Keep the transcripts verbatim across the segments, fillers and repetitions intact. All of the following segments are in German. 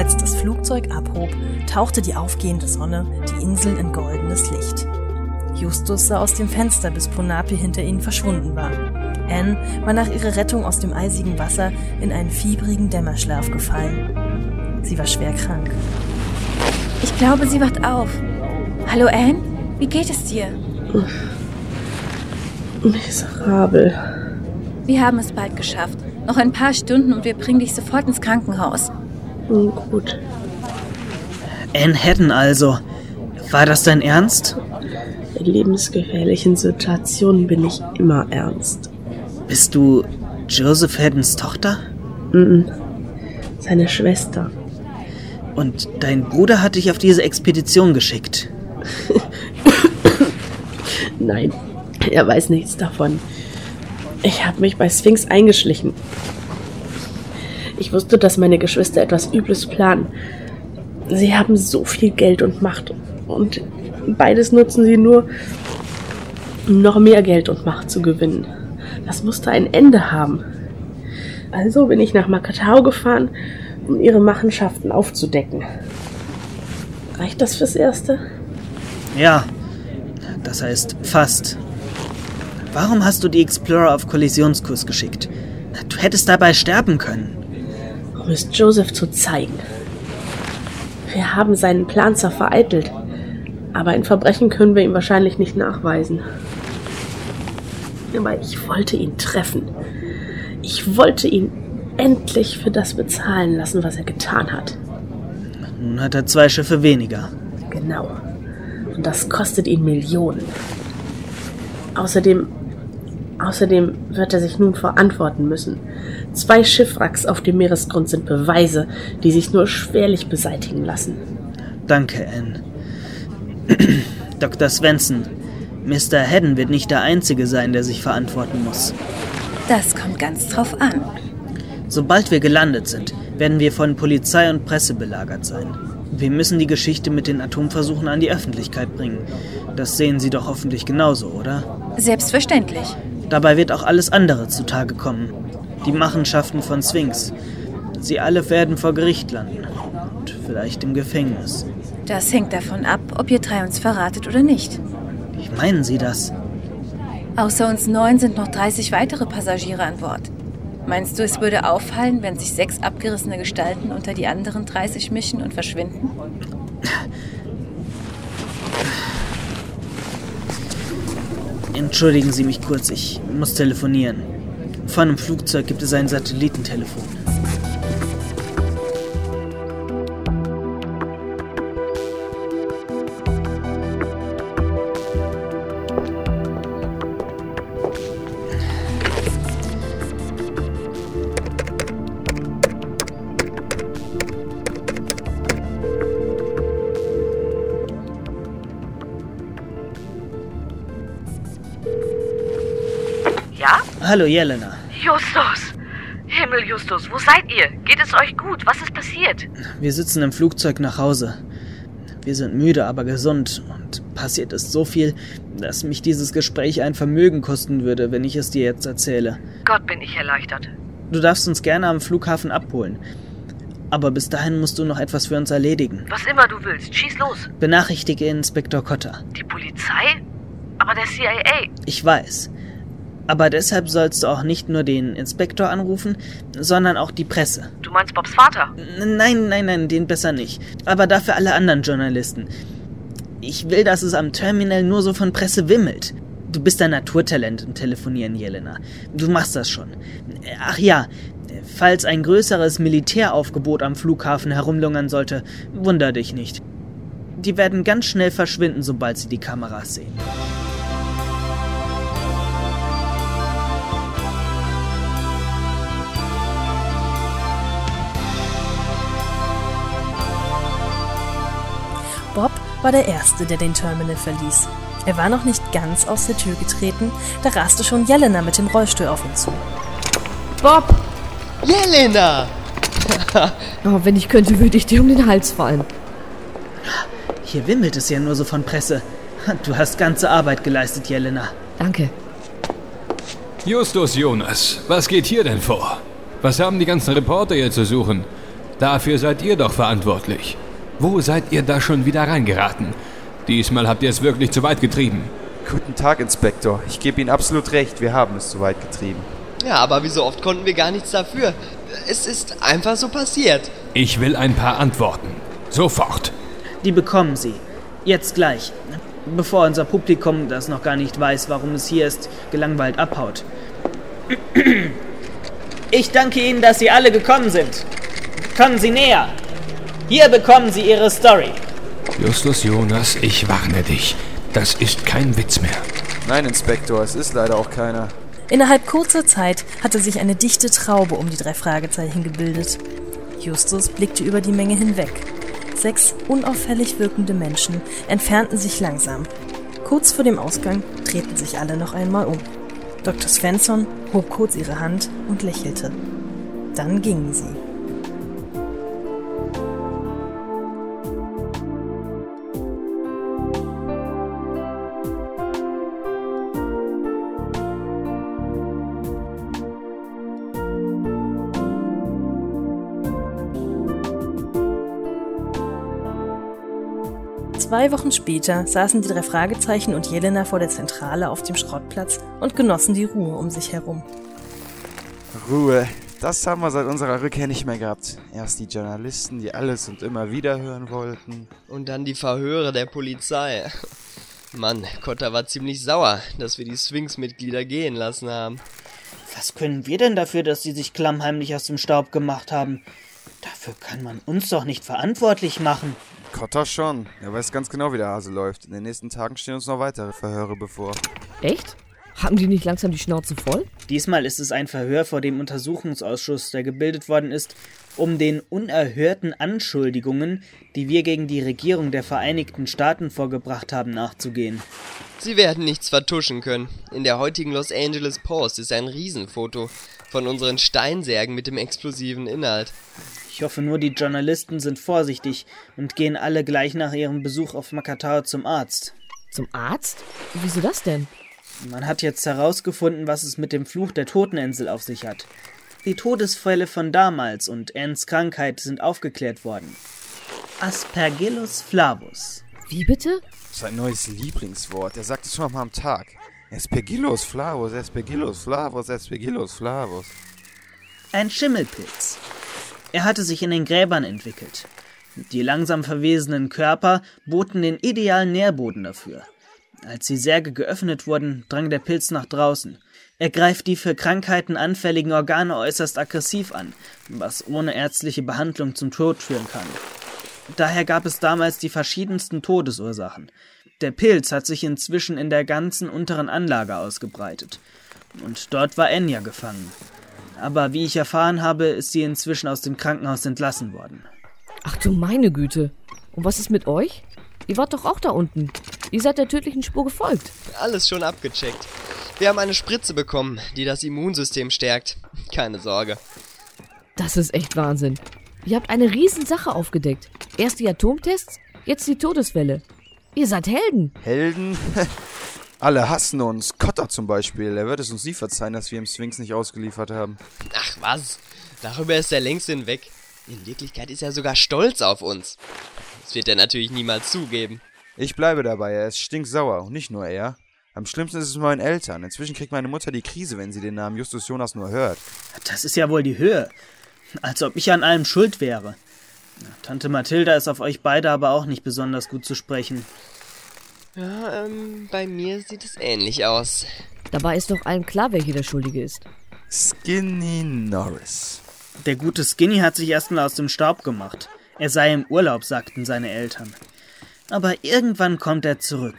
Als das Flugzeug abhob, tauchte die aufgehende Sonne die Inseln in goldenes Licht. Justus sah aus dem Fenster, bis Ponape hinter ihnen verschwunden war. Anne war nach ihrer Rettung aus dem eisigen Wasser in einen fiebrigen Dämmerschlaf gefallen. Sie war schwer krank. Ich glaube, sie wacht auf. Hallo Anne, wie geht es dir? Miserabel. Wir haben es bald geschafft. Noch ein paar Stunden und wir bringen dich sofort ins Krankenhaus. Gut. Anne Haddon also. War das dein Ernst? In lebensgefährlichen Situationen bin ich immer ernst. Bist du Joseph Haddons Tochter? Mhm. Seine Schwester. Und dein Bruder hat dich auf diese Expedition geschickt? Nein, er weiß nichts davon. Ich habe mich bei Sphinx eingeschlichen. Ich wusste, dass meine Geschwister etwas Übles planen. Sie haben so viel Geld und Macht. Und beides nutzen sie nur, um noch mehr Geld und Macht zu gewinnen. Das musste ein Ende haben. Also bin ich nach Makatao gefahren, um ihre Machenschaften aufzudecken. Reicht das fürs Erste? Ja, das heißt fast. Warum hast du die Explorer auf Kollisionskurs geschickt? Du hättest dabei sterben können. Um es Joseph zu zeigen. Wir haben seinen Plan zwar vereitelt, aber ein Verbrechen können wir ihm wahrscheinlich nicht nachweisen. Aber ich wollte ihn treffen. Ich wollte ihn endlich für das bezahlen lassen, was er getan hat. Nun hat er zwei Schiffe weniger. Genau. Und das kostet ihn Millionen. Außerdem, außerdem wird er sich nun verantworten müssen. Zwei Schiffwracks auf dem Meeresgrund sind Beweise, die sich nur schwerlich beseitigen lassen. Danke, Anne. Doktor Svensson, Mister Haddon wird nicht der Einzige sein, der sich verantworten muss. Das kommt ganz drauf an. Sobald wir gelandet sind, werden wir von Polizei und Presse belagert sein. Wir müssen die Geschichte mit den Atomversuchen an die Öffentlichkeit bringen. Das sehen Sie doch hoffentlich genauso, oder? Selbstverständlich. Dabei wird auch alles andere zutage kommen. Die Machenschaften von Sphinx. Sie alle werden vor Gericht landen. Und vielleicht im Gefängnis. Das hängt davon ab, ob ihr drei uns verratet oder nicht. Wie meinen Sie das? Außer uns neun sind noch dreißig weitere Passagiere an Bord. Meinst du, es würde auffallen, wenn sich sechs abgerissene Gestalten unter die anderen dreißig mischen und verschwinden? Entschuldigen Sie mich kurz, ich muss telefonieren. Von einem Flugzeug gibt es ein Satellitentelefon. Ja? Hallo, Jelena. Justus! Himmel, Justus, wo seid ihr? Geht es euch gut? Was ist passiert? Wir sitzen im Flugzeug nach Hause. Wir sind müde, aber gesund. Und passiert ist so viel, dass mich dieses Gespräch ein Vermögen kosten würde, wenn ich es dir jetzt erzähle. Gott, bin ich erleichtert. Du darfst uns gerne am Flughafen abholen. Aber bis dahin musst du noch etwas für uns erledigen. Was immer du willst, schieß los. Benachrichtige Inspektor Cotter. Die Polizei? Aber der C I A. Ich weiß. Aber deshalb sollst du auch nicht nur den Inspektor anrufen, sondern auch die Presse. Du meinst Bobs Vater? Nein, nein, nein, den besser nicht. Aber dafür alle anderen Journalisten. Ich will, dass es am Terminal nur so von Presse wimmelt. Du bist ein Naturtalent im Telefonieren, Jelena. Du machst das schon. Ach ja, falls ein größeres Militäraufgebot am Flughafen herumlungern sollte, wunder dich nicht. Die werden ganz schnell verschwinden, sobald sie die Kameras sehen. Bob war der Erste, der den Terminal verließ. Er war noch nicht ganz aus der Tür getreten, da raste schon Jelena mit dem Rollstuhl auf ihn zu. Bob! Jelena! Oh, wenn ich könnte, würde ich dir um den Hals fallen. Hier wimmelt es ja nur so von Presse. Du hast ganze Arbeit geleistet, Jelena. Danke. Justus Jonas, was geht hier denn vor? Was haben die ganzen Reporter hier zu suchen? Dafür seid ihr doch verantwortlich. Wo seid ihr da schon wieder reingeraten? Diesmal habt ihr es wirklich zu weit getrieben. Guten Tag, Inspektor. Ich gebe Ihnen absolut recht, wir haben es zu weit getrieben. Ja, aber wie so oft konnten wir gar nichts dafür. Es ist einfach so passiert. Ich will ein paar Antworten. Sofort. Die bekommen Sie. Jetzt gleich. Bevor unser Publikum, das noch gar nicht weiß, warum es hier ist, gelangweilt abhaut. Ich danke Ihnen, dass Sie alle gekommen sind. Kommen Sie näher. Hier bekommen Sie Ihre Story. Justus Jonas, ich warne dich. Das ist kein Witz mehr. Nein, Inspektor, es ist leider auch keiner. Innerhalb kurzer Zeit hatte sich eine dichte Traube um die drei Fragezeichen gebildet. Justus blickte über die Menge hinweg. Sechs unauffällig wirkende Menschen entfernten sich langsam. Kurz vor dem Ausgang drehten sich alle noch einmal um. Doktor Svensson hob kurz ihre Hand und lächelte. Dann gingen sie. Zwei Wochen später saßen die drei Fragezeichen und Jelena vor der Zentrale auf dem Schrottplatz und genossen die Ruhe um sich herum. Ruhe, das haben wir seit unserer Rückkehr nicht mehr gehabt. Erst die Journalisten, die alles und immer wieder hören wollten. Und dann die Verhöre der Polizei. Mann, Kotter war ziemlich sauer, dass wir die Sphinx-Mitglieder gehen lassen haben. Was können wir denn dafür, dass sie sich klammheimlich aus dem Staub gemacht haben? Dafür kann man uns doch nicht verantwortlich machen. Kotter schon. Er weiß ganz genau, wie der Hase läuft. In den nächsten Tagen stehen uns noch weitere Verhöre bevor. Echt? Haben die nicht langsam die Schnauze voll? Diesmal ist es ein Verhör vor dem Untersuchungsausschuss, der gebildet worden ist, um den unerhörten Anschuldigungen, die wir gegen die Regierung der Vereinigten Staaten vorgebracht haben, nachzugehen. Sie werden nichts vertuschen können. In der heutigen Los Angeles Post ist ein Riesenfoto von unseren Steinsärgen mit dem explosiven Inhalt. Ich hoffe nur, die Journalisten sind vorsichtig und gehen alle gleich nach ihrem Besuch auf Makatao zum Arzt. Zum Arzt? Wieso das denn? Man hat jetzt herausgefunden, was es mit dem Fluch der Toteninsel auf sich hat. Die Todesfälle von damals und Anns Krankheit sind aufgeklärt worden. Aspergillus flavus. Wie bitte? Sein neues Lieblingswort. Er sagt es schon mal am Tag. Aspergillus flavus, Aspergillus flavus, Aspergillus flavus. Ein Schimmelpilz. Er hatte sich in den Gräbern entwickelt. Die langsam verwesenden Körper boten den idealen Nährboden dafür. Als die Särge geöffnet wurden, drang der Pilz nach draußen. Er greift die für Krankheiten anfälligen Organe äußerst aggressiv an, was ohne ärztliche Behandlung zum Tod führen kann. Daher gab es damals die verschiedensten Todesursachen. Der Pilz hat sich inzwischen in der ganzen unteren Anlage ausgebreitet. Und dort war Enya gefangen. Aber wie ich erfahren habe, ist sie inzwischen aus dem Krankenhaus entlassen worden. Ach du meine Güte. Und was ist mit euch? Ihr wart doch auch da unten. Ihr seid der tödlichen Spur gefolgt. Alles schon abgecheckt. Wir haben eine Spritze bekommen, die das Immunsystem stärkt. Keine Sorge. Das ist echt Wahnsinn. Ihr habt eine Riesensache aufgedeckt. Erst die Atomtests, jetzt die Todeswelle. Ihr seid Helden. Helden? Alle hassen uns. Kotter zum Beispiel. Er wird es uns nie verzeihen, dass wir ihm Sphinx nicht ausgeliefert haben. Ach was, darüber ist er längst hinweg. In Wirklichkeit ist er sogar stolz auf uns. Das wird er natürlich niemals zugeben. Ich bleibe dabei, er ist stinksauer. Und nicht nur er. Am schlimmsten ist es mit meinen Eltern. Inzwischen kriegt meine Mutter die Krise, wenn sie den Namen Justus Jonas nur hört. Das ist ja wohl die Höhe. Als ob ich an allem schuld wäre. Tante Mathilda ist auf euch beide aber auch nicht besonders gut zu sprechen. Ja, ähm, bei mir sieht es ähnlich aus. Dabei ist doch allen klar, wer hier der Schuldige ist. Skinny Norris. Der gute Skinny hat sich erstmal aus dem Staub gemacht. Er sei im Urlaub, sagten seine Eltern. Aber irgendwann kommt er zurück.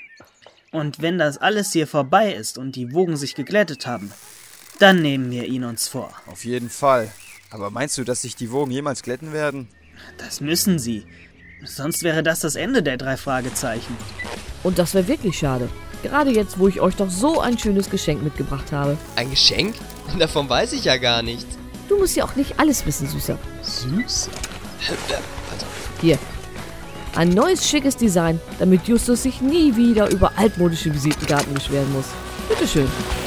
Und wenn das alles hier vorbei ist und die Wogen sich geglättet haben, dann nehmen wir ihn uns vor. Auf jeden Fall. Aber meinst du, dass sich die Wogen jemals glätten werden? Das müssen sie. Sonst wäre das das Ende der drei Fragezeichen. Und das wäre wirklich schade. Gerade jetzt, wo ich euch doch so ein schönes Geschenk mitgebracht habe. Ein Geschenk? Davon weiß ich ja gar nichts. Du musst ja auch nicht alles wissen, Süßer. Süß? Hier. Ein neues, schickes Design, damit Justus sich nie wieder über altmodische Visitenkarten beschweren muss. Bitteschön.